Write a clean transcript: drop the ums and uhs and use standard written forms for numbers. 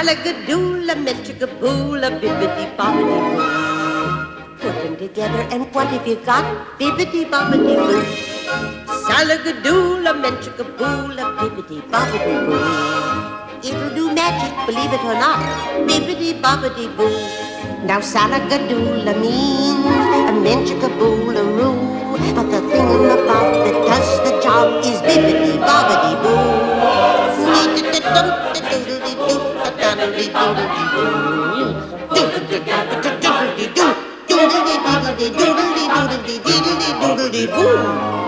Salagadoola, menchikaboola, bibbidi-bobbidi-boo. Put them together and what have you got? Bibbidi-bobbidi-boo. Salagadoola, menchikaboola, bibbidi-bobbidi-boo. It'll do magic, believe it or not. Bibbidi-bobbidi-boo. Now Salagadoola means a menchikaboola-roo. But the thing about that does the job is bibbidi-bobbidi-boo. Doodly-doodly-doodly-doodly-doodly-doodly-doodly-doodly-doodly-doodly-boo.